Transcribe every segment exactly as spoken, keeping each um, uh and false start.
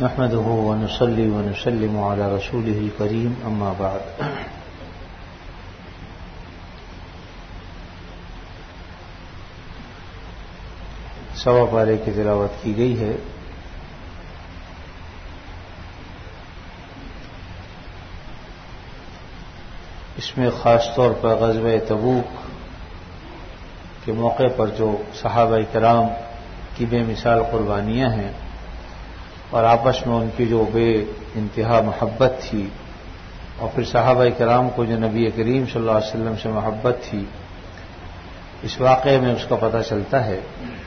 نحمده ونصلي ونسلم على رسوله الكريم اما بعد سوا پارے کی تلاوت کی گئی ہے. اس میں خاص طور پر غزوہ تبوک کے موقع پر جو صحابہ کرام کی بے مثال قربانیاں ہیں اور آپس میں ان کی جو بے انتہا محبت تھی اور پھر صحابہ کرام کو جو نبی کریم صلی اللہ علیہ وسلم سے محبت تھی، اس واقعے میں اس کا پتہ چلتا ہے.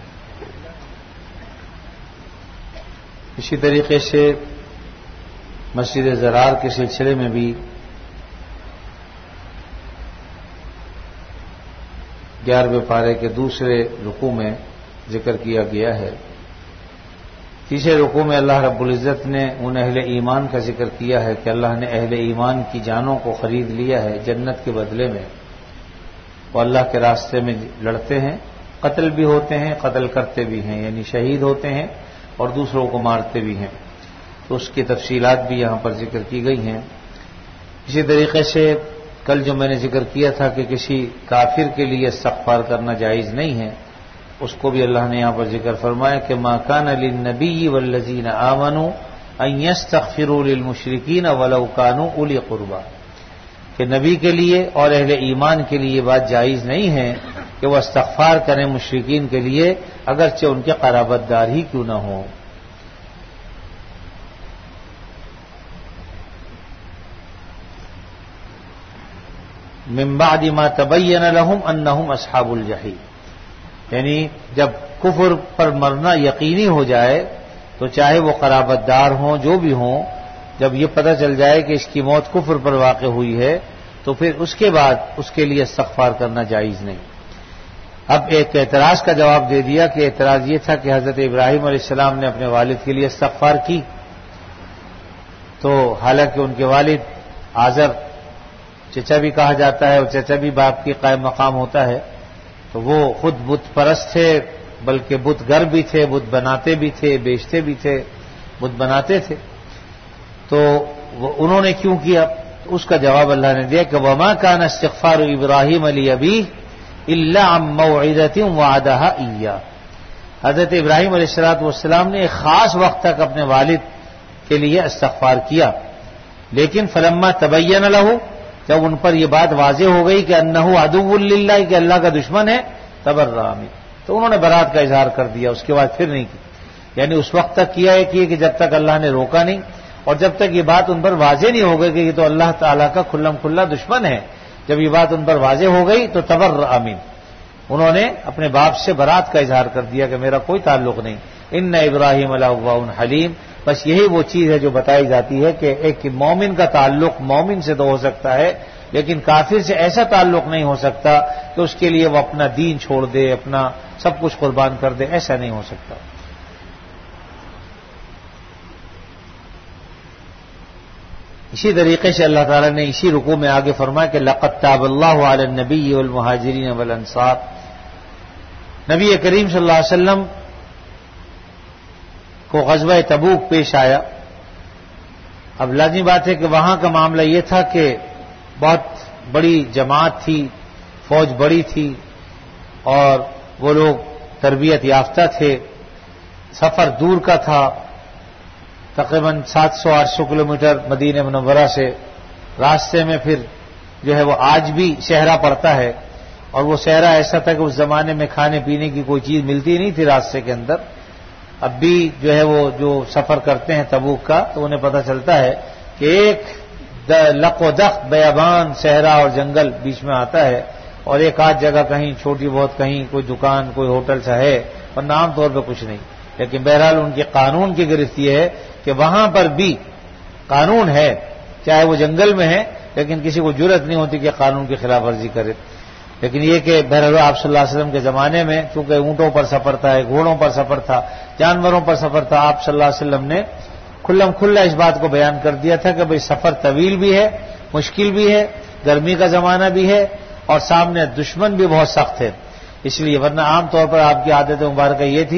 اسی طریقے سے مسجد زرار کے سلسلے میں بھی گیارہویں پارے کے دوسرے رکوع میں ذکر کیا گیا ہے. تیسرے رکوع میں اللہ رب العزت نے ان اہل ایمان کا ذکر کیا ہے کہ اللہ نے اہل ایمان کی جانوں کو خرید لیا ہے جنت کے بدلے میں. وہ اللہ کے راستے میں لڑتے ہیں، قتل بھی ہوتے ہیں، قتل کرتے بھی ہیں، یعنی شہید ہوتے ہیں اور دوسروں کو مارتے بھی ہیں. تو اس کی تفصیلات بھی یہاں پر ذکر کی گئی ہیں. اسی طریقے سے کل جو میں نے ذکر کیا تھا کہ کسی کافر کے لیے استغفار کرنا جائز نہیں ہے، اس کو بھی اللہ نے یہاں پر ذکر فرمایا کہ ما کان للنبی والذین آمنوا ان یستغفروا للمشرکین ولو کانوا اولی قربی، کہ نبی کے لیے اور اہل ایمان کے لیے بات جائز نہیں ہے کہ وہ استغفار کریں مشرکین کے لیے اگرچہ ان کے قرابت دار ہی کیوں نہ ہوں. من بعد ما تبین لهم انہم اصحاب الجحیم، یعنی جب کفر پر مرنا یقینی ہو جائے تو چاہے وہ قرابت دار ہوں جو بھی ہوں، جب یہ پتہ چل جائے کہ اس کی موت کفر پر واقع ہوئی ہے تو پھر اس کے بعد اس کے لیے استغفار کرنا جائز نہیں. اب ایک اعتراض کا جواب دے دیا کہ اعتراض یہ تھا کہ حضرت ابراہیم علیہ السلام نے اپنے والد کے لیے استغفار کی، تو حالانکہ ان کے والد آزر چچا بھی کہا جاتا ہے اور چچا بھی باپ کی قائم مقام ہوتا ہے، تو وہ خود بت پرست تھے، بلکہ بت گر بھی تھے، بت بناتے بھی تھے، بیچتے بھی تھے، بت بناتے تھے. تو انہوں نے کیوں کیا؟ اس کا جواب اللہ نے دیا کہ وما کان استغفار ابراہیم لابیہ الا عن موعدۃ وعدها ایاہ، حضرت ابراہیم علیہ الصلوۃ والسلام نے ایک خاص وقت تک اپنے والد کے لیے استغفار کیا، لیکن فلما تبین لہ، جب ان پر یہ بات واضح ہو گئی کہ انہ عدو للہ، کہ اللہ کا دشمن ہے، تبرأ منہ، تو انہوں نے برات کا اظہار کر دیا، اس کے بعد پھر نہیں کی. یعنی اس وقت تک کیا ہے کہ جب تک اللہ نے روکا نہیں اور جب تک یہ بات ان پر واضح نہیں ہو گئی کہ یہ تو اللہ تعالیٰ کا کھلم کھلا دشمن ہے، جب یہ بات ان پر واضح ہو گئی تو تبرأ منہ، انہوں نے اپنے باپ سے برات کا اظہار کر دیا کہ میرا کوئی تعلق نہیں. ان ابراہیم لأوّاہ حلیم، بس یہی وہ چیز ہے جو بتائی جاتی ہے کہ ایک مومن کا تعلق مومن سے تو ہو سکتا ہے لیکن کافر سے ایسا تعلق نہیں ہو سکتا کہ اس کے لیے وہ اپنا دین چھوڑ دے، اپنا سب کچھ قربان کر دے، ایسا نہیں ہو سکتا. اسی طریقے سے اللہ تعالیٰ نے اسی رکوع میں آگے فرمایا کہ لقد تاب اللہ علی النبی والمہاجرین والانصار، نبی کریم صلی اللہ علیہ وسلم کو غزوہ تبوک پیش آیا. اب لازمی بات ہے کہ وہاں کا معاملہ یہ تھا کہ بہت بڑی جماعت تھی، فوج بڑی تھی اور وہ لوگ تربیت یافتہ تھے، سفر دور کا تھا، تقریباً سات سو آٹھ سو کلومیٹر مدینہ منورہ سے. راستے میں پھر جو ہے وہ آج بھی صحرا پڑتا ہے، اور وہ صحرا ایسا تھا کہ اس زمانے میں کھانے پینے کی کوئی چیز ملتی نہیں تھی راستے کے اندر. اب بھی جو ہے وہ جو سفر کرتے ہیں تبوک کا تو انہیں پتہ چلتا ہے کہ ایک لق و دق بیابان صحرا اور جنگل بیچ میں آتا ہے، اور ایک آدھ جگہ کہیں چھوٹی بہت کہیں کوئی دکان کوئی ہوٹل سا ہے، ورنہ عام طور پہ کچھ نہیں. لیکن بہرحال ان کے قانون کی گرفت یہ ہے کہ وہاں پر بھی قانون ہے، چاہے وہ جنگل میں ہے، لیکن کسی کو جرأت نہیں ہوتی کہ قانون کی خلاف ورزی کرے. لیکن یہ کہ بہرحال آپ صلی اللہ علیہ وسلم کے زمانے میں چونکہ اونٹوں پر سفر تھا، گھوڑوں پر سفر تھا، جانوروں پر سفر تھا، آپ صلی اللہ علیہ وسلم نے کھلم کھلا اس بات کو بیان کر دیا تھا کہ بھئی سفر طویل بھی ہے، مشکل بھی ہے، گرمی کا زمانہ بھی ہے اور سامنے دشمن بھی بہت سخت ہے. اس لیے ورنہ عام طور پر آپ کی عادت مبارکہ یہ تھی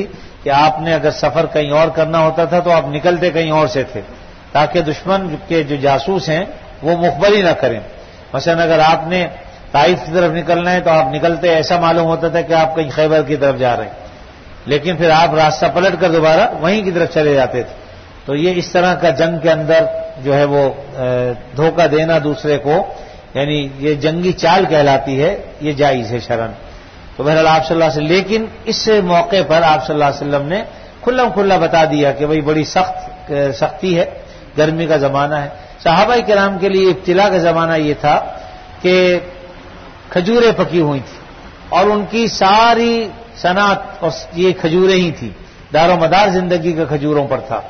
کہ آپ نے اگر سفر کہیں اور کرنا ہوتا تھا تو آپ نکلتے کہیں اور سے تھے تاکہ دشمن کے جو جاسوس ہیں وہ مخبری نہ کریں. مثلا اگر آپ نے طائف کی طرف نکلنا ہے تو آپ نکلتے ایسا معلوم ہوتا تھا کہ آپ کہیں خیبر کی طرف جا رہے ہیں، لیکن پھر آپ راستہ پلٹ کر دوبارہ وہیں کی طرف چلے جاتے تھے. تو یہ اس طرح کا جنگ کے اندر جو ہے وہ دھوکہ دینا دوسرے کو، یعنی یہ جنگی چال کہلاتی ہے، یہ جائز ہے شرعن. تو بہرحال آپ صلی اللہ علیہ وسلم، لیکن اس موقع پر آپ صلی اللہ علیہ وسلم نے کھلا کھلا بتا دیا کہ بھئی بڑی سخت سختی ہے، گرمی کا زمانہ ہے. صحابہ کرام کے لیے ابتلا کا زمانہ یہ تھا کہ کھجوریں پکی ہوئی تھیں اور ان کی ساری صنعت اور یہ کھجوریں ہی تھی، دار و مدار زندگی کا کھجوروں پر تھا.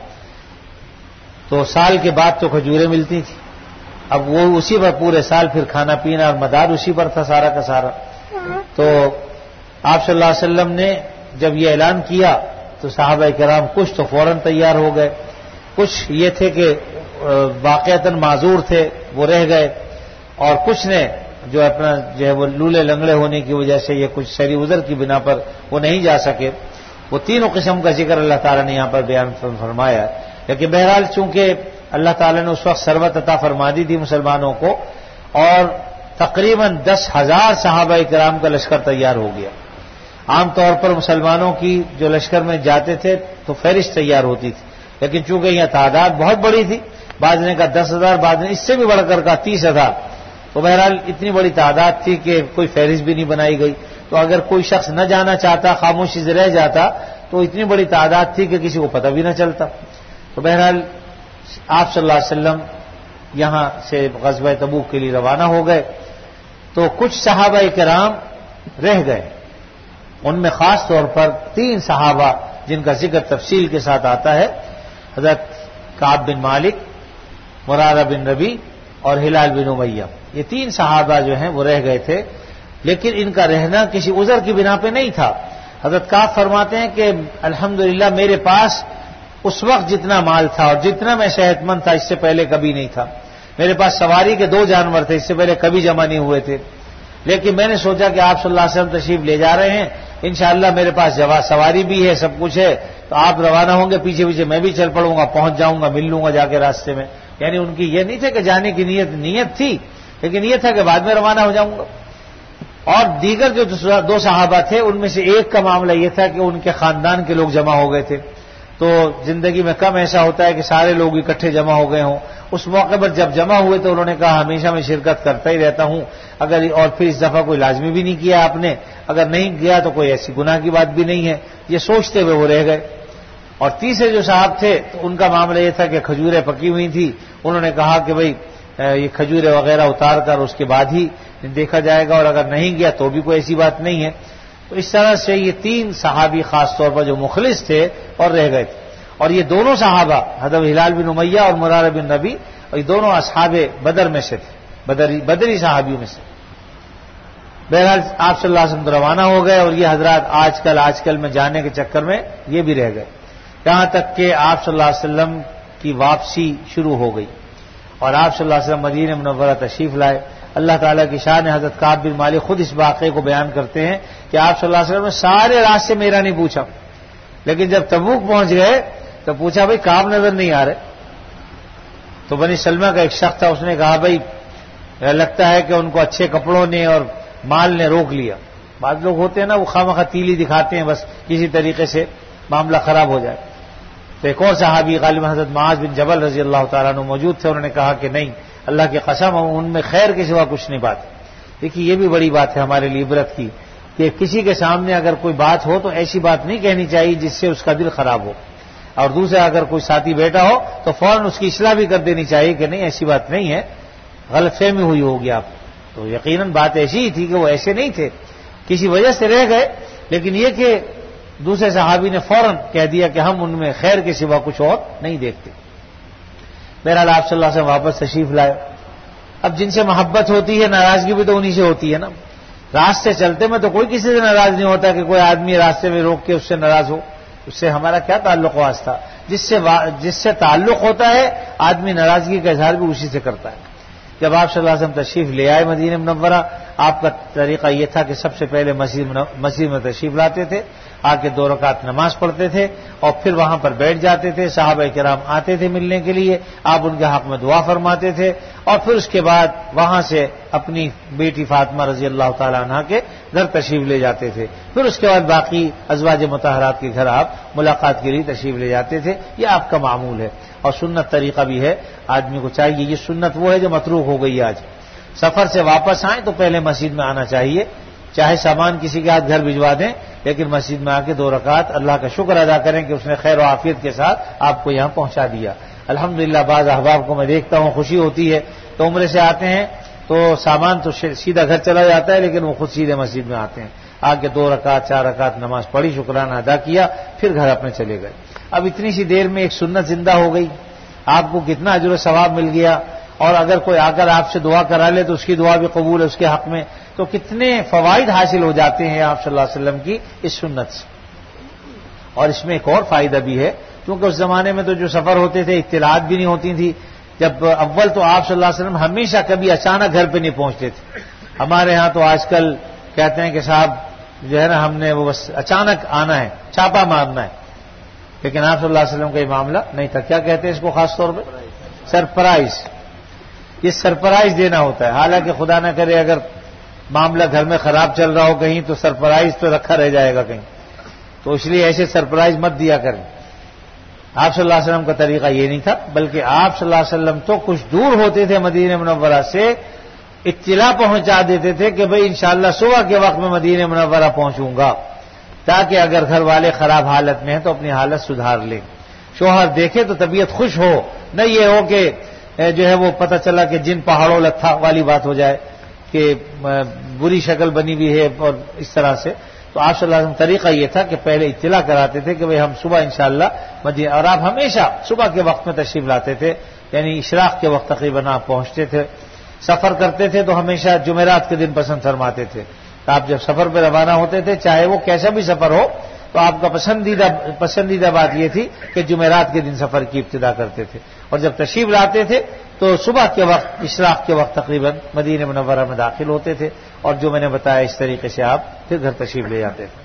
تو سال کے بعد تو کھجوریں ملتی تھیں، اب وہ اسی پر پورے سال پھر کھانا پینا اور مدار اسی پر تھا سارا کا سارا. تو آپ صلی اللہ علیہ وسلم نے جب یہ اعلان کیا تو صحابہ کرام کچھ تو فوراً تیار ہو گئے، کچھ یہ تھے کہ واقعتاً معذور تھے وہ رہ گئے، اور کچھ نے جو اپنا جو ہے وہ لولے لنگڑے ہونے کی وجہ سے یہ کچھ شرعی عذر کی بنا پر وہ نہیں جا سکے. وہ تینوں قسم کا ذکر اللہ تعالیٰ نے یہاں پر بیان فرمایا ہے. لیکن بہرحال چونکہ اللہ تعالیٰ نے اس وقت ثروت عطا فرما دی تھی مسلمانوں کو، اور تقریباً دس ہزار صحابہ کرام کا لشکر تیار ہو گیا. عام طور پر مسلمانوں کی جو لشکر میں جاتے تھے تو فہرست تیار ہوتی تھی، لیکن چونکہ یہ تعداد بہت بڑی تھی، بعض نے کہا دس ہزار بعض نے اس سے بھی بڑھ کر کہا تیس ہزار تو بہرحال اتنی بڑی تعداد تھی کہ کوئی فہرست بھی نہیں بنائی گئی. تو اگر کوئی شخص نہ جانا چاہتا، خاموشی سے رہ جاتا، تو اتنی بڑی تعداد تھی کہ کسی کو پتہ بھی نہ چلتا. تو بہرحال آپ صلی اللہ علیہ وسلم یہاں سے غزوہ تبوک کے لیے روانہ ہو گئے. تو کچھ صحابہ کرام رہ گئے، ان میں خاص طور پر تین صحابہ جن کا ذکر تفصیل کے ساتھ آتا ہے، حضرت کعب بن مالک، مرارہ بن ربی اور ہلال بن امیہ. یہ تین صحابہ جو ہیں وہ رہ گئے تھے، لیکن ان کا رہنا کسی عذر کی بنا پہ نہیں تھا. حضرت کعب فرماتے ہیں کہ الحمدللہ میرے پاس اس وقت جتنا مال تھا اور جتنا میں صحت مند تھا اس سے پہلے کبھی نہیں تھا. میرے پاس سواری کے دو جانور تھے، اس سے پہلے کبھی جمع نہیں ہوئے تھے، لیکن میں نے سوچا کہ آپ صلی اللہ علیہ وسلم تشریف لے جا رہے ہیں، انشاءاللہ میرے پاس سواری بھی ہے، سب کچھ ہے، تو آپ روانہ ہوں گے، پیچھے پیچھے میں بھی چل پڑوں گا، پہنچ جاؤں گا، مل لوں گا جا کے راستے میں. یعنی ان کی یہ نہیں تھا کہ جانے کی نیت نیت تھی، لیکن یہ تھا کہ بعد میں روانہ ہو جاؤں گا. اور دیگر جو دو صحابہ تھے ان میں سے ایک کا معاملہ یہ تھا کہ ان کے خاندان کے لوگ جمع ہو گئے تھے. تو زندگی میں کم ایسا ہوتا ہے کہ سارے لوگ اکٹھے جمع ہو گئے ہوں. اس موقع پر جب جمع ہوئے تو انہوں نے کہا ہمیشہ میں شرکت کرتا ہی رہتا ہوں، اگر اور پھر اس دفعہ کوئی لازمی بھی نہیں کیا آپ نے، اگر نہیں گیا تو کوئی ایسی گناہ کی بات بھی نہیں ہے. یہ سوچتے ہوئے وہ رہ گئے. اور تیسرے جو صاحب تھے تو ان کا معاملہ یہ تھا کہ کھجوریں پکی ہوئی تھی، انہوں نے کہا کہ بھئی یہ کھجوریں وغیرہ اتار کر اس کے بعد ہی دیکھا جائے گا، اور اگر نہیں گیا تو بھی کوئی ایسی بات نہیں ہے. تو اس طرح سے یہ تین صحابی خاص طور پر جو مخلص تھے اور رہ گئے تھے. اور یہ دونوں صحابہ حضرت ہلال بن امیہ اور مرارہ بن ربی، اور یہ دونوں اصحاب بدر میں سے تھے، بدری بدری صحابیوں میں سے. بہرحال آپ صلی اللہ علیہ وسلم روانہ ہو گئے، اور یہ حضرات آج کل آج کل میں جانے کے چکر میں یہ بھی رہ گئے، یہاں تک کہ آپ صلی اللہ علیہ وسلم کی واپسی شروع ہو گئی اور آپ صلی اللہ علیہ وسلم مدینہ منورہ تشریف لائے. اللہ تعالیٰ کی شان حضرت کعب بن مالک خود اس واقعے کو بیان کرتے ہیں کہ آپ صلی اللہ علیہ وسلم نے سارے راستے میرا نہیں پوچھا، لیکن جب تبوک پہنچ گئے تو پوچھا بھائی کعب نظر نہیں آ رہے. تو بنی سلمہ کا ایک شخص تھا، اس نے کہا بھائی لگتا ہے کہ ان کو اچھے کپڑوں نے اور مال نے روک لیا. بعض لوگ ہوتے ہیں نا وہ خواہ تیلی دکھاتے ہیں بس کسی طریقے سے معاملہ خراب ہو جائے. تو ایک اور صحابی غالباً حضرت معاذ بن جبل رضی اللہ تعالیٰ عنہ موجود تھے، انہوں نے کہا کہ نہیں، اللہ کی قسم ان میں خیر کے سوا کچھ نہیں بات. دیکھیے یہ بھی بڑی بات ہے ہمارے لیے عبرت کی کہ کسی کے سامنے اگر کوئی بات ہو تو ایسی بات نہیں کہنی چاہیے جس سے اس کا دل خراب ہو، اور دوسرا اگر کوئی ساتھی بیٹا ہو تو فوراً اس کی اصلاح بھی کر دینی چاہیے کہ نہیں ایسی بات نہیں ہے، غلط فہمی ہوئی ہوگی آپ. تو یقیناً بات ایسی ہی تھی کہ وہ ایسے نہیں تھے، کسی وجہ سے رہ گئے، لیکن یہ کہ دوسرے صحابی نے فوراً کہہ دیا کہ ہم ان میں خیر کے سوا کچھ اور نہیں دیکھتے. بہرحال آپ صلی اللہ علیہ وسلم واپس تشریف لائے. اب جن سے محبت ہوتی ہے ناراضگی بھی تو انہی سے ہوتی ہے نا. راستے چلتے میں تو کوئی کسی سے ناراض نہیں ہوتا کہ کوئی آدمی راستے میں روک کے اس سے ناراض ہو، اس سے ہمارا کیا تعلق واسطہ. جس سے جس سے تعلق ہوتا ہے آدمی ناراضگی کا اظہار بھی اسی سے کرتا ہے. جب آپ صلی اللہ علیہ وسلم تشریف لے آئے مدینہ منورہ، آپ کا طریقہ یہ تھا کہ سب سے پہلے مسجد مسجد میں تشریف لاتے تھے آ کے دو رکعت نماز پڑھتے تھے اور پھر وہاں پر بیٹھ جاتے تھے. صحابہ کرام آتے تھے ملنے کے لیے, آپ ان کے حق میں دعا فرماتے تھے اور پھر اس کے بعد وہاں سے اپنی بیٹی فاطمہ رضی اللہ تعالی عنہا کے گھر تشریف لے جاتے تھے. پھر اس کے بعد باقی ازواج مطہرات کے گھر آپ ملاقات کے لیے تشریف لے جاتے تھے. یہ آپ کا معمول ہے اور سنت طریقہ بھی ہے, آدمی کو چاہیے. یہ سنت وہ ہے جو متروک ہو گئی آج. سفر سے واپس آئیں تو پہلے مسجد میں آنا چاہیے, چاہے سامان کسی کے ہاتھ گھر بھجوا دیں, لیکن مسجد میں آ کے دو رکعت اللہ کا شکر ادا کریں کہ اس نے خیر و عافیت کے ساتھ آپ کو یہاں پہنچا دیا. الحمدللہ بعض احباب کو میں دیکھتا ہوں خوشی ہوتی ہے تو عمرے سے آتے ہیں تو سامان تو سیدھا گھر چلا جاتا ہے, لیکن وہ خود سیدھے مسجد میں آتے ہیں, آ کے دو رکعت چار رکعت نماز پڑھی, شکرانہ ادا کیا, پھر گھر اپنے چلے گئے. اب اتنی سی دیر میں ایک سنت زندہ ہو گئی, آپ کو کتنا اجر و ثواب مل گیا. اور اگر کوئی آ کر آپ سے دعا کرا لے تو اس کی دعا بھی قبول ہے اس کے حق میں, تو کتنے فوائد حاصل ہو جاتے ہیں آپ صلی اللہ علیہ وسلم کی اس سنت سے. اور اس میں ایک اور فائدہ بھی ہے, کیونکہ اس زمانے میں تو جو سفر ہوتے تھے اطلاعات بھی نہیں ہوتی تھی. جب اول تو آپ صلی اللہ علیہ وسلم ہمیشہ کبھی اچانک گھر پہ نہیں پہنچتے تھے. ہمارے ہاں تو آج کل کہتے ہیں کہ صاحب جو ہے نا ہم نے وہ بس اچانک آنا ہے, چھاپا مارنا ہے, لیکن آپ صلی اللہ علیہ وسلم کا یہ معاملہ نہیں تھا. کیا کہتے ہیں اس کو خاص طور پہ؟ سرپرائز. یہ سرپرائز دینا ہوتا ہے. حالانکہ خدا نہ کرے اگر معاملہ گھر میں خراب چل رہا ہو کہیں تو سرپرائز تو رکھا رہ جائے گا کہیں, تو اس لیے ایسے سرپرائز مت دیا کریں. آپ صلی اللہ علیہ وسلم کا طریقہ یہ نہیں تھا, بلکہ آپ صلی اللہ علیہ وسلم تو کچھ دور ہوتے تھے مدینہ منورہ سے, اطلاع پہنچا دیتے تھے کہ بھئی انشاءاللہ صبح کے وقت میں مدینہ منورہ پہنچوں گا, تاکہ اگر گھر والے خراب حالت میں ہیں تو اپنی حالت سدھار لیں. شوہر دیکھے تو طبیعت خوش ہو, نہ یہ ہو کہ جو ہے وہ پتہ چلا کہ جن پہاڑوں لتھا والی بات ہو جائے کہ بری شکل بنی ہوئی ہے اور اس طرح سے. تو آپ صلی اللہ علیہ وسلم طریقہ یہ تھا کہ پہلے اطلاع کراتے تھے کہ بھئی ہم صبح انشاءاللہ مدینہ, اور آپ ہمیشہ صبح کے وقت میں تشریف لاتے تھے, یعنی اشراق کے وقت تقریباً آپ پہنچتے تھے. سفر کرتے تھے تو ہمیشہ جمعرات کے دن پسند فرماتے تھے. تو آپ جب سفر پہ روانہ ہوتے تھے, چاہے وہ کیسا بھی سفر ہو, تو آپ کا پسندیدہ پسندیدہ بات یہ تھی کہ جمعرات کے دن سفر کی ابتدا کرتے تھے. اور جب تشریف لاتے تھے تو صبح کے وقت اشراق کے وقت تقریباً مدینہ منورہ میں داخل ہوتے تھے, اور جو میں نے بتایا اس طریقے سے آپ پھر گھر تشریف لے جاتے تھے.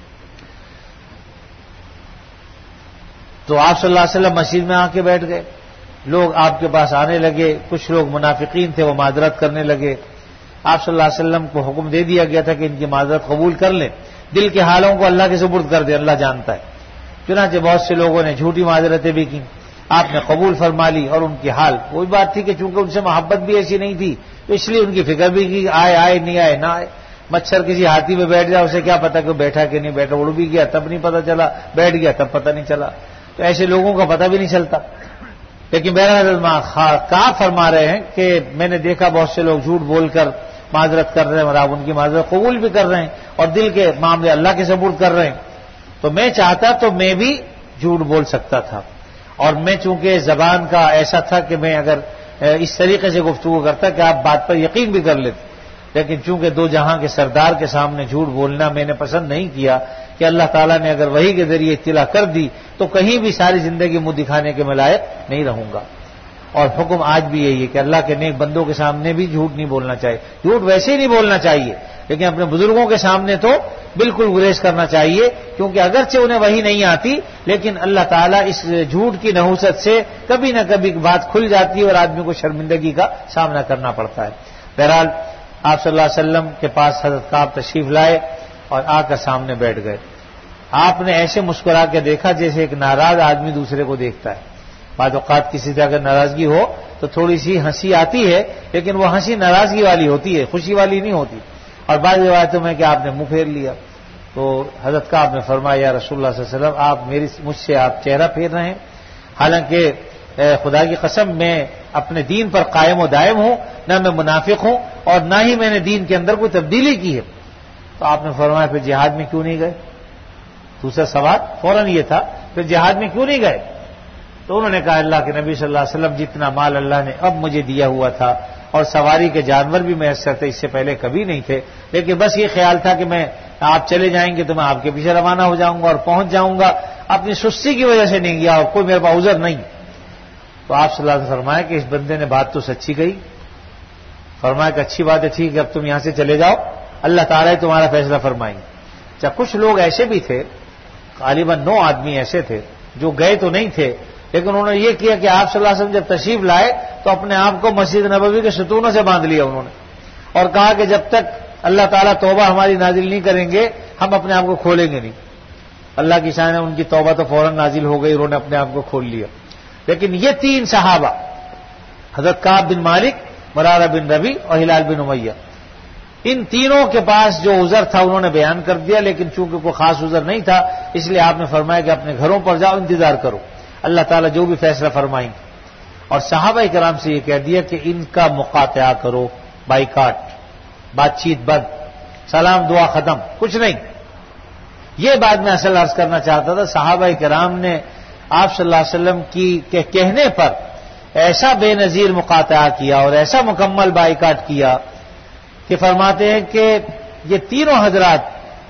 تو آپ صلی اللہ علیہ وسلم مسجد میں آ کے بیٹھ گئے, لوگ آپ کے پاس آنے لگے. کچھ لوگ منافقین تھے, وہ معذرت کرنے لگے. آپ صلی اللہ علیہ وسلم کو حکم دے دیا گیا تھا کہ ان کی معذرت قبول کر لیں, دل کے حالوں کو اللہ کے سپرد کر دیں, اللہ جانتا ہے. چنانچہ بہت سے لوگوں نے جھوٹی معذرتیں بھی کی, آپ نے قبول فرما لی. اور ان کی حال وہی بات تھی کہ چونکہ ان سے محبت بھی ایسی نہیں تھی تو اس لیے ان کی فکر بھی کی آئے آئے نہیں آئے نہ آئے. مچھر کسی ہاتھی میں بیٹھ جائے, اسے کیا پتا کہ بیٹھا کہ نہیں بیٹھا, اڑ بھی گیا تب نہیں پتا چلا, بیٹھ گیا تب پتا نہیں چلا. تو ایسے لوگوں کا پتہ بھی نہیں چلتا. لیکن بہرحال کہا فرما رہے ہیں کہ میں نے دیکھا بہت سے لوگ جھوٹ بول کر معذرت کر رہے ہیں, اور آپ ان کی معذرت قبول بھی کر رہے ہیں اور دل کے معاملے اللہ کے سپرد کر رہے ہیں. تو میں چاہتا تو میں بھی جھوٹ بول سکتا تھا, اور میں چونکہ زبان کا ایسا تھا کہ میں اگر اس طریقے سے گفتگو کرتا کہ آپ بات پر یقین بھی کر لیتے, لیکن چونکہ دو جہاں کے سردار کے سامنے جھوٹ بولنا میں نے پسند نہیں کیا کہ اللہ تعالیٰ نے اگر وحی کے ذریعے اطلاع کر دی تو کہیں بھی ساری زندگی منہ دکھانے کے ملائق نہیں رہوں گا. اور حکم آج بھی یہی ہے کہ اللہ کے نیک بندوں کے سامنے بھی جھوٹ نہیں بولنا چاہیے. جھوٹ ویسے ہی نہیں بولنا چاہیے, لیکن اپنے بزرگوں کے سامنے تو بالکل گریز کرنا چاہیے, کیونکہ اگرچہ انہیں وحی نہیں آتی لیکن اللہ تعالیٰ اس جھوٹ کی نحوست سے کبھی نہ کبھی بات کھل جاتی ہے اور آدمی کو شرمندگی کا سامنا کرنا پڑتا ہے. بہرحال آپ صلی اللہ علیہ وسلم کے پاس حضرت کعب تشریف لائے اور آ کر سامنے بیٹھ گئے. آپ نے ایسے مسکرا کے دیکھا جیسے ایک ناراض آدمی دوسرے کو دیکھتا ہے. بعض اوقات کسی سے اگر ناراضگی ہو تو تھوڑی سی ہنسی آتی ہے, لیکن وہ ہنسی ناراضگی والی ہوتی ہے, خوشی والی نہیں ہوتی. اور بعض روایتوں میں کہ آپ نے منہ پھیر لیا. تو حضرت کعب نے فرمایا یا رسول اللہ صلی اللہ علیہ وسلم, آپ میری مجھ سے آپ چہرہ پھیر رہے ہیں, حالانکہ خدا کی قسم میں اپنے دین پر قائم و دائم ہوں, نہ میں منافق ہوں اور نہ ہی میں نے دین کے اندر کوئی تبدیلی کی ہے. تو آپ نے فرمایا پھر جہاد میں کیوں نہیں گئے؟ دوسرا سوال فوراً یہ تھا پھر جہاد میں کیوں نہیں گئے؟ تو انہوں نے کہا اللہ کے نبی صلی اللہ علیہ وسلم جتنا مال اللہ نے اب مجھے دیا ہوا تھا اور سواری کے جانور بھی میسر تھے, اس سے پہلے کبھی نہیں تھے, لیکن بس یہ خیال تھا کہ میں آپ چلے جائیں گے تو میں آپ کے پیچھے روانہ ہو جاؤں گا اور پہنچ جاؤں گا. اپنی سستی کی وجہ سے نہیں گیا اور کوئی میرے پاس عذر نہیں. تو آپ صلی اللہ علیہ وسلم نے فرمایا کہ اس بندے نے بات تو سچی کہی. فرمایا کہ اچھی بات ہے, ٹھیک ہے اب تم یہاں سے چلے جاؤ, اللہ تعالیٰ تمہارا فیصلہ فرمائیں گے. اچھا کچھ لوگ ایسے بھی تھے، غالباً نو آدمی ایسے تھے جو گئے تو نہیں تھے، لیکن انہوں نے یہ کیا کہ آپ صلی اللہ علیہ وسلم جب تشریف لائے تو اپنے آپ کو مسجد نبوی کے ستونوں سے باندھ لیا انہوں نے، اور کہا کہ جب تک اللہ تعالیٰ توبہ ہماری نازل نہیں کریں گے ہم اپنے آپ کو کھولیں گے نہیں۔ اللہ کی شان ہے، ان کی توبہ تو فوراً نازل ہو گئی، انہوں نے اپنے آپ کو کھول لیا۔ لیکن یہ تین صحابہ، حضرت کعب بن مالک، مرارہ بن ربی اور ہلال بن امیہ، ان تینوں کے پاس جو عذر تھا انہوں نے بیان کر دیا، لیکن چونکہ کوئی خاص عذر نہیں تھا اس لیے آپ نے فرمایا کہ اپنے گھروں پر جاؤ، انتظار کرو، اللہ تعالیٰ جو بھی فیصلہ فرمائیں گے۔ اور صحابہ کرام سے یہ کہہ دیا کہ ان کا مقاطعہ کرو، بائیکاٹ، بات چیت بند، سلام دعا ختم، کچھ نہیں۔ یہ بات میں اصل عرض کرنا چاہتا تھا، صحابہ کرام نے آپ صلی اللہ علیہ وسلم کی کے کہنے پر ایسا بے نظیر مقاطعہ کیا اور ایسا مکمل بائیکاٹ کیا کہ فرماتے ہیں کہ یہ تینوں حضرات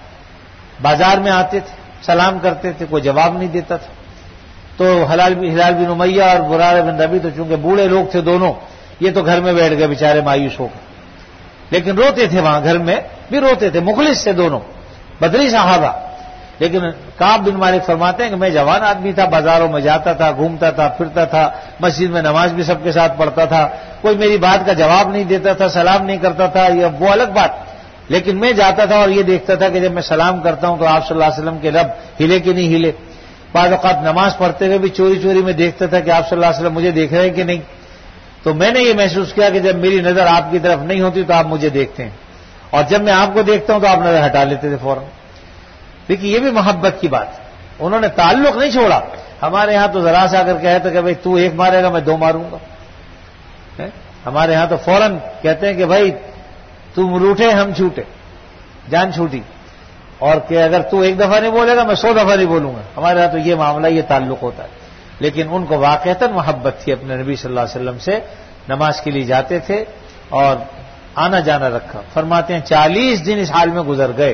بازار میں آتے تھے، سلام کرتے تھے، کوئی جواب نہیں دیتا تھا، تو ہلال بن امیہ اور مرارہ بن ربی تو چونکہ بوڑھے لوگ تھے دونوں، یہ تو گھر میں بیٹھ گئے بیچارے مایوس ہو کر، لیکن روتے تھے، وہاں گھر میں بھی روتے تھے، مخلص تھے دونوں، بدری صحابہ۔ لیکن کعب بن مالک فرماتے ہیں کہ میں جوان آدمی تھا، بازاروں میں جاتا تھا، گھومتا تھا، پھرتا تھا، مسجد میں نماز بھی سب کے ساتھ پڑھتا تھا، کوئی میری بات کا جواب نہیں دیتا تھا، سلام نہیں کرتا تھا، یہ وہ الگ بات، لیکن میں جاتا تھا اور یہ دیکھتا تھا کہ جب میں سلام کرتا ہوں تو آپ صلی اللہ علیہ وسلم کے لب ہلے کہ نہیں ہلے۔ بعض اوقات نماز پڑھتے ہوئے بھی چوری چوری میں دیکھتا تھا کہ آپ صلی اللہ علیہ وسلم مجھے دیکھ رہے ہیں کہ نہیں، تو میں نے یہ محسوس کیا کہ جب میری نظر آپ کی طرف نہیں ہوتی تو آپ مجھے دیکھتے ہیں، اور جب میں آپ کو دیکھتا ہوں تو آپ نظر ہٹا لیتے تھے فوراً۔ دیکھیے یہ بھی محبت کی بات ہے، انہوں نے تعلق نہیں چھوڑا۔ ہمارے ہاں تو ذرا سا اگر کہتے کہ بھائی تو ایک مارے گا میں دو ماروں گا، ہمارے ہاں تو فوراً کہتے ہیں کہ بھائی تم روٹے ہم چھوٹے، جان چھوٹی، اور کہ اگر تو ایک دفعہ نہیں بولے گا میں سو دفعہ نہیں بولوں گا۔ ہمارے ہاں تو یہ معاملہ، یہ تعلق ہوتا ہے، لیکن ان کو واقعتاً محبت تھی اپنے نبی صلی اللہ علیہ وسلم سے، نماز کے لیے جاتے تھے اور آنا جانا رکھا۔ فرماتے ہیں چالیس دن اس حال میں گزر گئے۔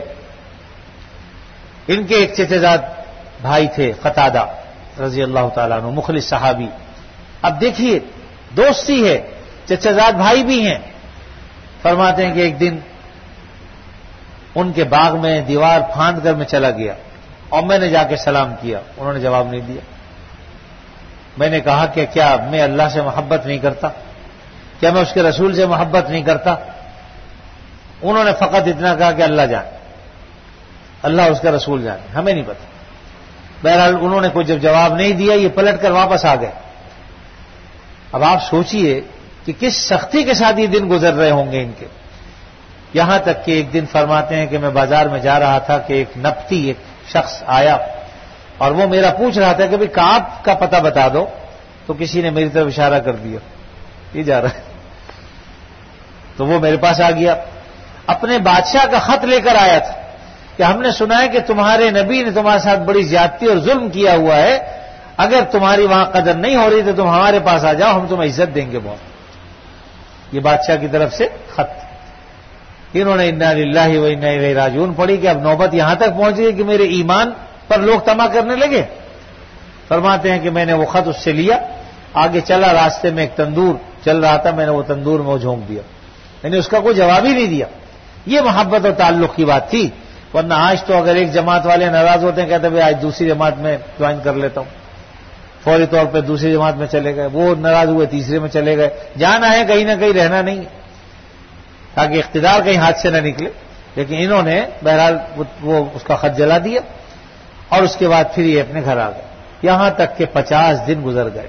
ان کے ایک چچا زاد بھائی تھے قتادہ رضی اللہ تعالیٰ عنہ، مخلص صحابی۔ اب دیکھیے دوستی ہے، چچا زاد بھائی بھی ہیں۔ فرماتے ہیں کہ ایک دن ان کے باغ میں دیوار پھاند کر میں چلا گیا اور میں نے جا کے سلام کیا، انہوں نے جواب نہیں دیا۔ میں نے کہا کہ کیا میں اللہ سے محبت نہیں کرتا، کیا میں اس کے رسول سے محبت نہیں کرتا؟ انہوں نے فقط اتنا کہا کہ اللہ جانے، اللہ اس کا رسول جانے، ہمیں نہیں پتا۔ بہرحال انہوں نے کوئی جب جواب نہیں دیا، یہ پلٹ کر واپس آ گئے۔ اب آپ سوچئے کہ کس سختی کے ساتھ یہ دن گزر رہے ہوں گے ان کے، یہاں تک کہ ایک دن فرماتے ہیں کہ میں بازار میں جا رہا تھا کہ ایک نبطی ایک شخص آیا اور وہ میرا پوچھ رہا تھا کہ بھئی کعب کا پتہ بتا دو، تو کسی نے میری طرف اشارہ کر دیا، یہ جا رہا ہے، تو وہ میرے پاس آ گیا، اپنے بادشاہ کا خط لے کر آیا تھا کہ ہم نے سنا ہے کہ تمہارے نبی نے تمہارے ساتھ بڑی زیادتی اور ظلم کیا ہوا ہے، اگر تمہاری وہاں قدر نہیں ہو رہی تو تم ہمارے پاس آ جاؤ، ہم تمہیں عزت دیں گے بہت۔ یہ بادشاہ کی طرف سے خط، انہوں نے انا للہ و انا الیہ راجعون پڑھی کہ اب نوبت یہاں تک پہنچ گئی کہ میرے ایمان پر لوگ طمع کرنے لگے۔ فرماتے ہیں کہ میں نے وہ خط اس سے لیا، آگے چلا، راستے میں ایک تندور چل رہا تھا، میں نے وہ تندور میں جھونک دیا، یعنی اس کا کوئی جواب ہی نہیں دیا۔ یہ محبت اور تعلق کی بات تھی، ورنہ آج تو اگر ایک جماعت والے ناراض ہوتے ہیں، کہتے ہیں آج دوسری جماعت میں جوائن کر لیتا ہوں، فوری طور پہ دوسری جماعت میں چلے گئے، وہ ناراض ہوئے تیسرے میں چلے گئے۔ جانا ہے کہیں نہ کہیں، رہنا نہیں ہے، تاکہ اقتدار کہیں ہاتھ سے نہ نکلے۔ لیکن انہوں نے بہرحال وہ اس کا خط جلا دیا اور اس کے بعد پھر یہ اپنے گھر آ گئے، یہاں تک کہ پچاس دن گزر گئے۔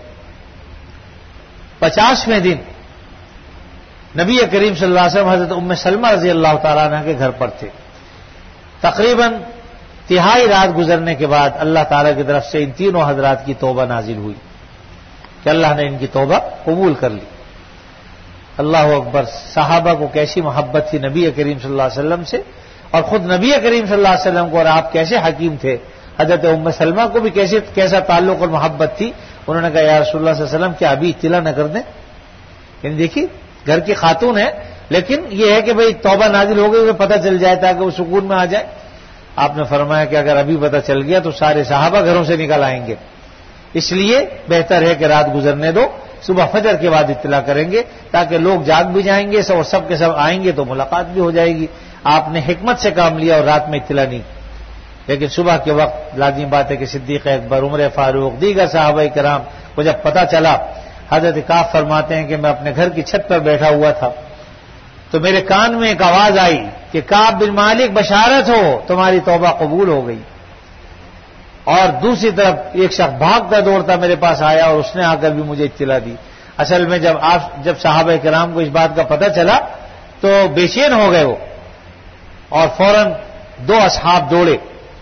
پچاسویں دن نبی کریم صلی اللہ علیہ وسلم حضرت ام سلمہ رضی اللہ تعالیٰ عنہ کے گھر پر تھے۔ تقریباً تہائی رات گزرنے کے بعد اللہ تعالیٰ کی طرف سے ان تینوں حضرات کی توبہ نازل ہوئی کہ اللہ نے ان کی توبہ قبول کر لی۔ اللہ اکبر، صحابہ کو کیسی محبت تھی نبی کریم صلی اللہ علیہ وسلم سے، اور خود نبی کریم صلی اللہ علیہ وسلم کو، اور آپ کیسے حکیم تھے، حضرت ام سلمہ کو بھی کیسے کیسا تعلق اور محبت تھی۔ انہوں نے کہا یا رسول اللہ صلی اللہ علیہ وسلم کیا ابھی اطلاع نہ کر دیں؟ یعنی دیکھیے گھر کی خاتون ہے، لیکن یہ ہے کہ بھئی توبہ نازل ہو گئی تو پتہ چل جائے تاکہ وہ سکون میں آ جائے۔ آپ نے فرمایا کہ اگر ابھی پتہ چل گیا تو سارے صحابہ گھروں سے نکل آئیں گے، اس لیے بہتر ہے کہ رات گزرنے دو، صبح فجر کے بعد اطلاع کریں گے تاکہ لوگ جاگ بھی جائیں گے اور سب کے سب آئیں گے تو ملاقات بھی ہو جائے گی۔ آپ نے حکمت سے کام لیا اور رات میں اطلاع نہیں، لیکن صبح کے وقت لازمی بات ہے کہ صدیق اکبر، عمر فاروق، دیگر صحابہ کرام کو جب پتہ چلا، حضرت کعب فرماتے ہیں کہ میں اپنے گھر کی چھت پر بیٹھا ہوا تھا تو میرے کان میں ایک آواز آئی کہ کعب بن مالک بشارت ہو، تمہاری توبہ قبول ہو گئی۔ اور دوسری طرف ایک شخص بھاگتا دوڑتا میرے پاس آیا اور اس نے آ کر بھی مجھے اطلاع دی۔ اصل میں جب آپ جب صحابہ کرام کو اس بات کا پتہ چلا تو بے چین ہو گئے وہ، اور فوراً دو اصحاب دوڑے،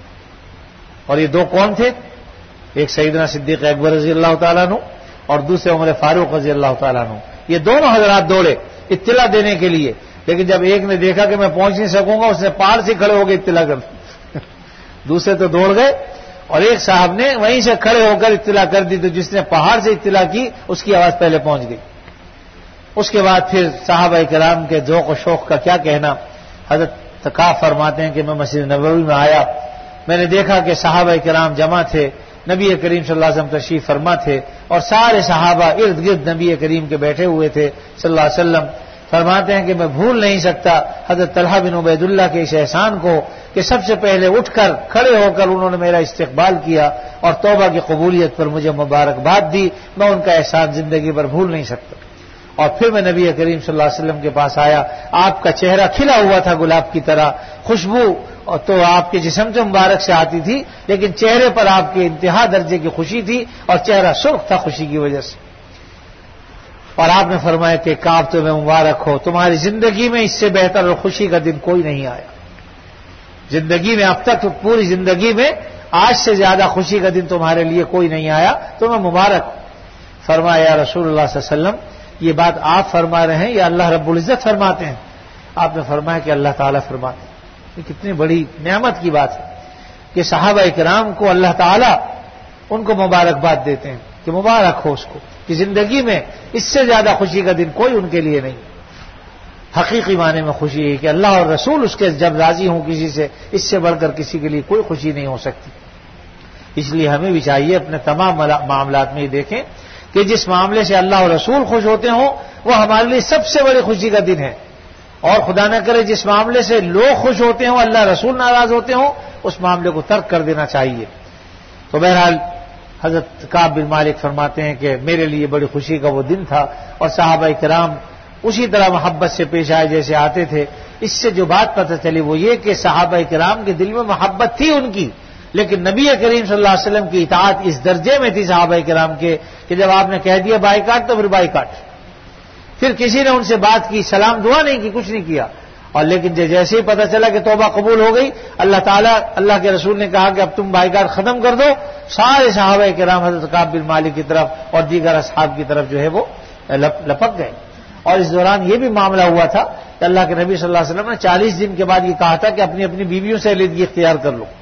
اور یہ دو کون تھے؟ ایک سیدنا صدیق اکبر رضی اللہ تعالیٰ عنہ اور دوسرے عمر فاروق رضی اللہ تعالیٰ عنہ۔ یہ دونوں حضرات دوڑے اطلاع دینے کے لیے، لیکن جب ایک نے دیکھا کہ میں پہنچ نہیں سکوں گا، اس نے پہاڑ سے کھڑے ہو کے اطلاع کر دی۔ دوسرے تو دوڑ گئے اور ایک صاحب نے وہیں سے کھڑے ہو کر اطلاع کر دی، تو جس نے پہاڑ سے اطلاع کی اس کی آواز پہلے پہنچ گئی۔ اس کے بعد پھر صحابہ کرام کے ذوق و شوق کا کیا کہنا۔ حضرت کعب فرماتے ہیں کہ میں مسجد نبوی میں آیا، میں نے دیکھا کہ صحابہ کرام جمع تھے، نبی کریم صلی اللہ علیہ وسلم تشریف فرما تھے، اور سارے صحابہ ارد گرد نبی کریم کے بیٹھے ہوئے تھے صلی اللہ علیہ وسلم۔ فرماتے ہیں کہ میں بھول نہیں سکتا حضرت طلحہ بن عبید اللہ کے اس احسان کو کہ سب سے پہلے اٹھ کر کھڑے ہو کر انہوں نے میرا استقبال کیا اور توبہ کی قبولیت پر مجھے مبارکباد دی۔ میں ان کا احسان زندگی پر بھول نہیں سکتا۔ اور پھر میں نبی کریم صلی اللہ علیہ وسلم کے پاس آیا، آپ کا چہرہ کھلا ہوا تھا گلاب کی طرح، خوشبو تو آپ کے جسم سے مبارک سے آتی تھی، لیکن چہرے پر آپ کے انتہا درجے کی خوشی تھی اور چہرہ سرخ تھا خوشی کی وجہ سے۔ اور آپ نے فرمایا کہ کعب تمہیں مبارک ہو، تمہاری زندگی میں اس سے بہتر اور خوشی کا دن کوئی نہیں آیا زندگی میں، اب تک پوری زندگی میں آج سے زیادہ خوشی کا دن تمہارے لیے کوئی نہیں آیا، تمہیں مبارک۔ فرمایا یا رسول اللہ صلی اللہ علیہ وسلم یہ بات آپ فرما رہے ہیں یا اللہ رب العزت فرماتے ہیں؟ آپ نے فرمایا کہ اللہ تعالیٰ فرماتے ہیں۔ یہ کتنی بڑی نعمت کی بات ہے کہ صحابہ کرام کو اللہ تعالیٰ ان کو مبارکباد دیتے ہیں کہ مبارک ہو اس کو، کہ زندگی میں اس سے زیادہ خوشی کا دن کوئی ان کے لیے نہیں۔ حقیقی معنی میں خوشی ہے کہ اللہ اور رسول اس کے جب راضی ہوں کسی سے، اس سے بڑھ کر کسی کے لیے کوئی خوشی نہیں ہو سکتی۔ اس لیے ہمیں بھی چاہیے اپنے تمام معاملات میں یہ دیکھیں کہ جس معاملے سے اللہ اور رسول خوش ہوتے ہوں وہ ہمارے لیے سب سے بڑی خوشی کا دن ہے، اور خدا نہ کرے جس معاملے سے لوگ خوش ہوتے ہوں اللہ رسول ناراض ہوتے ہوں اس معاملے کو ترک کر دینا چاہیے۔ تو بہرحال حضرت کعب بن مالک فرماتے ہیں کہ میرے لیے بڑی خوشی کا وہ دن تھا، اور صحابہ کرام اسی طرح محبت سے پیش آئے جیسے آتے تھے۔ اس سے جو بات پتہ چلی وہ یہ کہ صحابہ کرام کے دل میں محبت تھی ان کی، لیکن نبی کریم صلی اللہ علیہ وسلم کی اطاعت اس درجے میں تھی صحابہ کرام کے کہ جب آپ نے کہہ دیا بائیکاٹ تو پھر بائیکاٹ۔ پھر کسی نے ان سے بات کی، سلام دعا نہیں کی، کچھ نہیں کیا، اور لیکن جیسے ہی پتہ چلا کہ توبہ قبول ہو گئی، اللہ تعالیٰ اللہ کے رسول نے کہا کہ اب تم بائیکاٹ ختم کر دو، سارے صحابہ کرام حضرت کعب بن مالک کی طرف اور دیگر اصحاب کی طرف جو ہے وہ لپک گئے۔ اور اس دوران یہ بھی معاملہ ہوا تھا کہ اللہ کے نبی صلی اللہ علیہ وسلم نے چالیس دن کے بعد یہ کہا تھا کہ اپنی اپنی بیویوں سے علیحدگی اختیار کر لو۔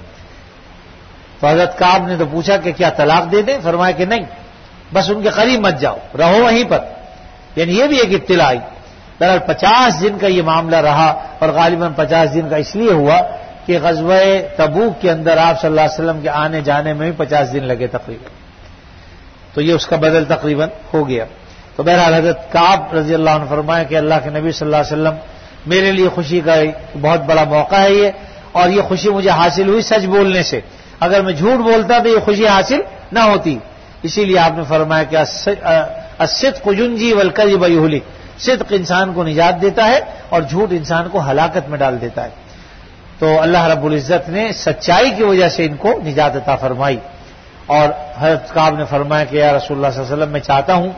تو حضرت کعب نے تو پوچھا کہ کیا طلاق دے دیں؟ فرمایا کہ نہیں، بس ان کے قریب مت جاؤ، رہو وہیں پر۔ یعنی یہ بھی ایک ابتلا آئی۔ دراصل پچاس دن کا یہ معاملہ رہا، اور غالباً پچاس دن کا اس لیے ہوا کہ غزوہ تبوک کے اندر آپ صلی اللہ علیہ وسلم کے آنے جانے میں بھی پچاس دن لگے تقریباً، تو یہ اس کا بدل تقریباً ہو گیا۔ تو بہرحال حضرت کعب رضی اللہ عنہ فرمایا کہ اللہ کے نبی صلی اللہ علیہ وسلم میرے لیے خوشی کا بہت بڑا موقع ہے یہ، اور یہ خوشی مجھے حاصل ہوئی سچ بولنے سے، اگر میں جھوٹ بولتا تو یہ خوشی حاصل نہ ہوتی۔ اسی لیے آپ نے فرمایا کہ الصدق ینجی والکذب یہلک، صدق انسان کو نجات دیتا ہے اور جھوٹ انسان کو ہلاکت میں ڈال دیتا ہے۔ تو اللہ رب العزت نے سچائی کی وجہ سے ان کو نجات عطا فرمائی۔ اور حضرت کعب نے فرمایا کہ یا رسول اللہ صلی اللہ علیہ وسلم میں چاہتا ہوں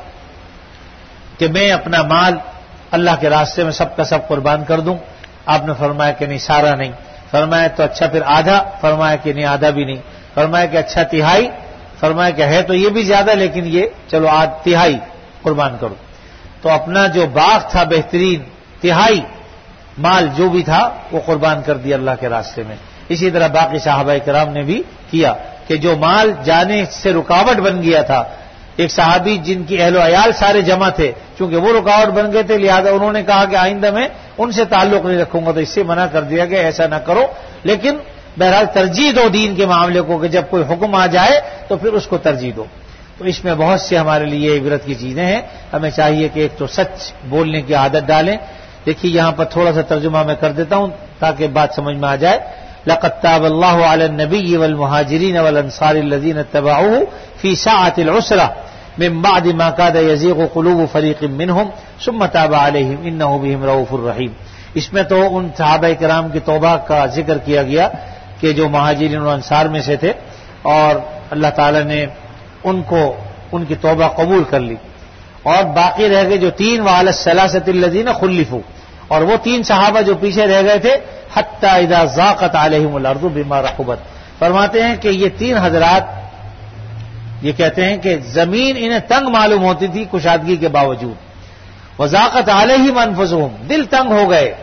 کہ میں اپنا مال اللہ کے راستے میں سب کا سب قربان کر دوں۔ آپ نے فرمایا کہ نہیں، سارا نہیں۔ فرمایا تو اچھا پھر آدھا؟ فرمایا کہ نہیں، آدھا بھی نہیں۔ فرمایا کہ اچھا تہائی؟ فرمایا کہ ہے تو یہ بھی زیادہ لیکن یہ چلو آدھ تہائی قربان کرو۔ تو اپنا جو باغ تھا بہترین تہائی مال جو بھی تھا وہ قربان کر دیا اللہ کے راستے میں۔ اسی طرح باقی صحابہ کرام نے بھی کیا کہ جو مال جانے سے رکاوٹ بن گیا تھا، ایک صحابی جن کی اہل و عیال سارے جمع تھے، چونکہ وہ رکاوٹ بن گئے تھے لہذا انہوں نے کہا کہ آئندہ میں ان سے تعلق نہیں رکھوں گا، تو اس سے منع کر دیا کہ ایسا نہ کرو، لیکن بہرحال ترجیح دو دین کے معاملے کو کہ جب کوئی حکم آ جائے تو پھر اس کو ترجیح دو۔ تو اس میں بہت سے ہمارے لیے عبرت کی چیزیں ہیں، ہمیں چاہیے کہ ایک تو سچ بولنے کی عادت ڈالیں۔ دیکھیے یہاں پر تھوڑا سا ترجمہ میں کر دیتا ہوں تاکہ بات سمجھ میں آ جائے۔ لقد تاب اللہ علی النبی والمہاجرین والانصار الذین اتبعوه فی ساعة العسرة من بعد ما كاد يزيغ قلوب فريق منهم ثم تاب عليهم انه بهم رؤوف رحیم. اس میں تو ان صحابہ کرام کی توبہ کا ذکر کیا گیا کہ جو مہاجرین و انصار میں سے تھے اور اللہ تعالی نے ان کو ان کی توبہ قبول کر لی، اور باقی رہ گئے جو تین وعلی الثلاثۃ الذین خلفوا، اور وہ تین صحابہ جو پیچھے رہ گئے تھے حتی اذا ضاقت علیہم الارض بما رحبت. فرماتے ہیں کہ یہ تین حضرات یہ کہتے ہیں کہ زمین انہیں تنگ معلوم ہوتی تھی کشادگی کے باوجود. وضاقت علیہم انفسہم، دل تنگ ہو گئے.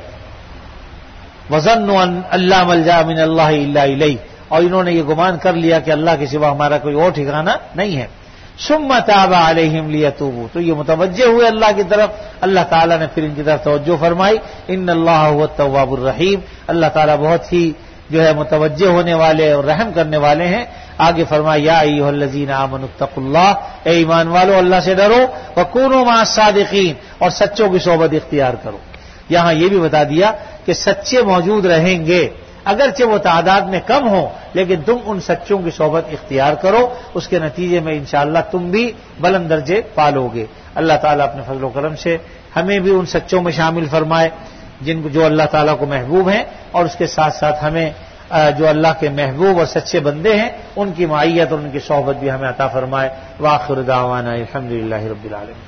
وظنوا ان لا ملجا من اللہ الا الیہ، اور انہوں نے یہ گمان کر لیا کہ اللہ کے سوا ہمارا کوئی اور ٹھکانہ نہیں ہے. ثم تاب علیہم لیتوبوا، تو یہ متوجہ ہوئے اللہ کی طرف، اللہ تعالیٰ نے پھر ان کی طرف توجہ فرمائی. ان اللہ هو التواب الرحیم، اللہ تعالیٰ بہت ہی جو ہے متوجہ ہونے والے اور رحم کرنے والے ہیں. آگے فرمایا یا ایھا الذین آمنوا اتقوا اللہ، اے ایمان والو اللہ سے ڈرو، وکونوا مع الصادقین، اور سچوں کی صحبت اختیار کرو. یہاں یہ بھی بتا دیا کہ سچے موجود رہیں گے، اگرچہ وہ تعداد میں کم ہوں لیکن تم ان سچوں کی صحبت اختیار کرو، اس کے نتیجے میں انشاءاللہ تم بھی بلند درجے پالو گے. اللہ تعالیٰ اپنے فضل و کرم سے ہمیں بھی ان سچوں میں شامل فرمائے جن کو جو اللہ تعالیٰ کو محبوب ہیں، اور اس کے ساتھ ساتھ ہمیں جو اللہ کے محبوب اور سچے بندے ہیں ان کی معیت اور ان کی صحبت بھی ہمیں عطا فرمائے. وآخر دعوانا الحمدللہ رب العالمین.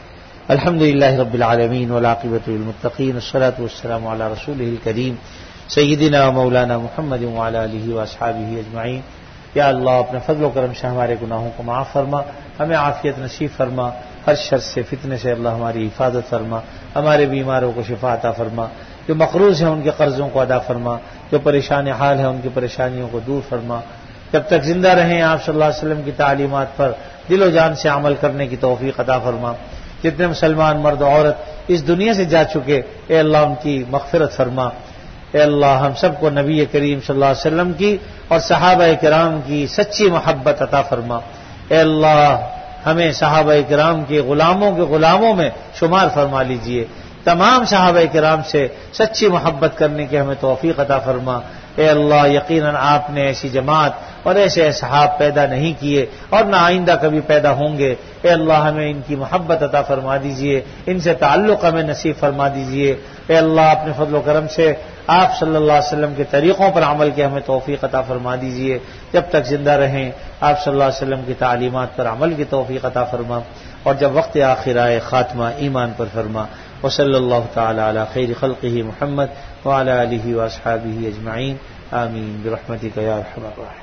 الحمدللہ رب العالمین والعاقبۃ للمتقین، والصلاۃ والسلام علی رسولہ الکریم سیدنا و مولانا محمد وعلی آلہ واصحابہ اجمعین. یا اللہ اپنے فضل و کرم سے ہمارے گناہوں کو معاف فرما، ہمیں عافیت نصیب فرما، ہر شر سے فتنے سے اللہ ہماری حفاظت فرما، ہمارے بیماروں کو شفا عطا فرما، جو مقروض ہیں ان کے قرضوں کو ادا فرما، جو پریشان حال ہیں ان کی پریشانیوں کو دور فرما. جب تک زندہ رہیں آپ صلی اللہ علیہ وسلم کی تعلیمات پر دل و جان سے عمل کرنے کی توفیق عطا فرما. جتنے مسلمان مرد و عورت اس دنیا سے جا چکے اے اللہ ان کی مغفرت فرما. اے اللہ ہم سب کو نبی کریم صلی اللہ علیہ وسلم کی اور صحابہ کرام کی سچی محبت عطا فرما. اے اللہ ہمیں صحابہ کرام کے غلاموں کے غلاموں میں شمار فرما لیجئے. تمام صحابہ کرام سے سچی محبت کرنے کی ہمیں توفیق عطا فرما. اے اللہ یقیناً آپ نے ایسی جماعت اور ایسے اصحاب پیدا نہیں کیے اور نہ آئندہ کبھی پیدا ہوں گے. اے اللہ ہمیں ان کی محبت عطا فرما دیجئے، ان سے تعلق ہمیں نصیب فرما دیجئے. اے اللہ اپنے فضل و کرم سے آپ صلی اللہ علیہ وسلم کے طریقوں پر عمل کے ہمیں توفیق عطا فرما دیجئے. جب تک زندہ رہیں آپ صلی اللہ علیہ وسلم کی تعلیمات پر عمل کی توفیق عطا فرما، اور جب وقت آخر آئے خاتمہ ایمان پر فرما. وصلی اللہ تعالی علی خیر خلقہ محمد وعلی آلہ واصحابہ اجمعین. آمین برحمتک یا ارحم الراحمین.